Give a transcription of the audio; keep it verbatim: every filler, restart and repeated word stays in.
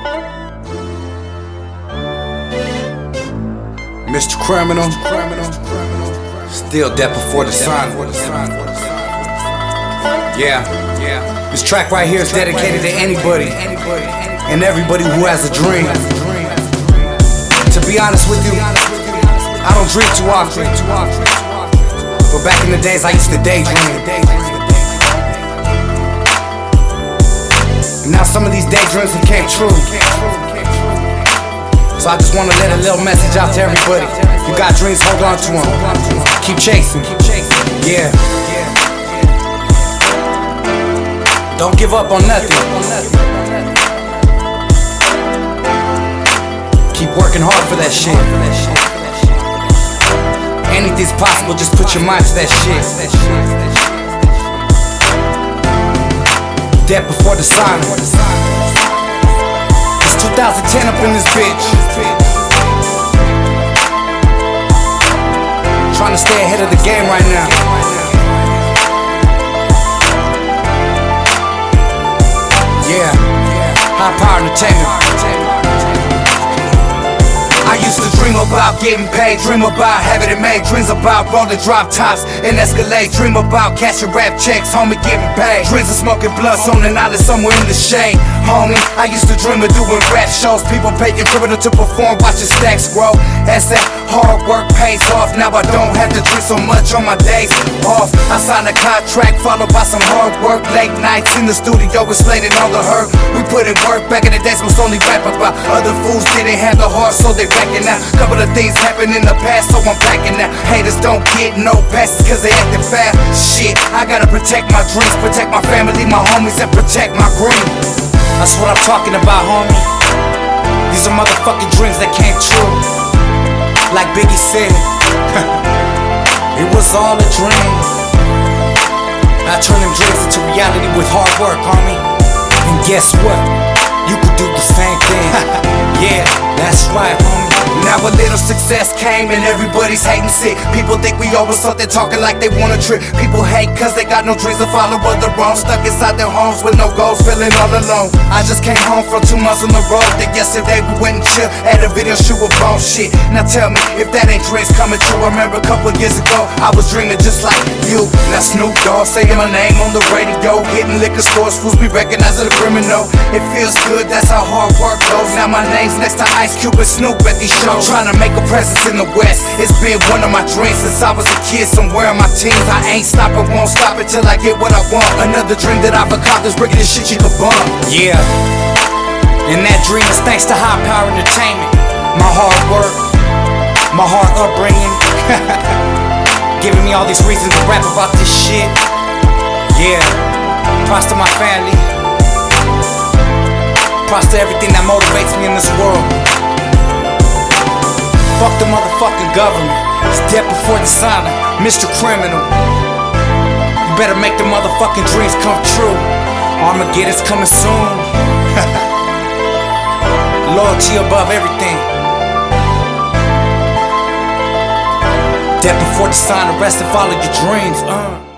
Mister Criminal, still death before the sun. Yeah, yeah. This track right here is dedicated to anybody and everybody who has a dream. To be honest with you, I don't dream too often, but back in the days I used to daydream. And now some of these daydreams became true. So I just want to let a little message out to everybody. You got dreams, hold on to them. Keep chasing. Yeah. Don't give up on nothing. Keep working hard for that shit. Anything's possible, just put your mind to that shit. Death before the sun. It's two thousand ten up in this bitch. Trying to stay ahead of the game right now. Yeah, High Power Entertainment. I used to dream about getting paid, dream about having it made, dreams about rolling drop tops and Escalade, dream about cashing rap checks, homie, getting paid, dreams of smoking blunts on an island somewhere in the shade, homie. I used to dream of doing rap shows, people paying criminal to perform, watching stacks grow. As that hard work pays off, now I don't have to drink so much on my days off. I signed a contract followed by some hard work, late nights in the studio explaining all the hurt we put in work. Back in the days was only rap about other fools didn't have the heart, so they backing out. Couple of things happened in the past, so I'm backing out. Haters don't get no passes cause they acting fast. Shit, I gotta protect my dreams, protect my family, my homies, and protect my green. That's what I'm talking about, homie. These are motherfucking dreams that came true. Like Biggie said, it was all a dream. I turn them dreams into reality with hard work, homie. And guess what? You could do the same thing. Yeah, that's right, homie. Now a little success came and everybody's hating sick. People think we over something, talking like they wanna trip. People hate cause they got no dreams to follow but the wrong. Stuck inside their homes with no goals, feeling all alone. I just came home from two months on the road. Then yesterday we went and chill at a video shoot with bone shit. Now tell me if that ain't dreams coming true. I remember a couple years ago I was dreaming just like you. Now Snoop Dogg saying my name on the radio, hitting liquor stores, fools be recognized as a criminal. It feels good, that's how hard work goes. Now my name's next to Ice Cube and Snoop at these shows. Trying to make a presence in the West, it's been one of my dreams since I was a kid. Somewhere in my teens, I ain't stopping, won't stop until I get what I want. Another dream that I've accomplished, breaking this shit you can bump. Yeah, and that dream is thanks to High Power Entertainment. My hard work, my hard upbringing, giving me all these reasons to rap about this shit. Yeah, props to my family, props to everything that motivates me in this world. Fuck the motherfucking government. It's death before the sun. Mister Criminal, you better make the motherfucking dreams come true. Armageddon's coming soon. Loyalty above everything. Death before the sun. The rest and follow your dreams. Uh.